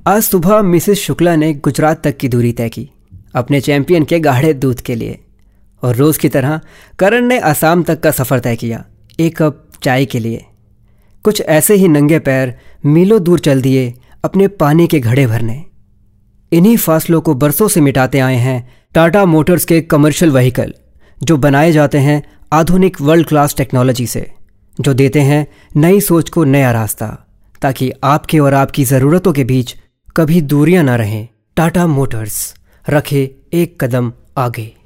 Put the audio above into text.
आज सुबह मिसेस शुक्ला ने गुजरात तक की दूरी तय की अपने चैंपियन के गाढ़े दूध के लिए, और रोज़ की तरह करण ने असम तक का सफ़र तय किया एक कप चाय के लिए। कुछ ऐसे ही नंगे पैर मीलों दूर चल दिए अपने पानी के घड़े भरने। इन्हीं फासलों को बरसों से मिटाते आए हैं टाटा मोटर्स के कमर्शियल व्हीकल, जो बनाए जाते हैं आधुनिक वर्ल्ड क्लास टेक्नोलॉजी से, जो देते हैं नई सोच को नया रास्ता, ताकि आपके और आपकी ज़रूरतों के बीच कभी दूरियां ना रहें। टाटा मोटर्स, रखे एक कदम आगे।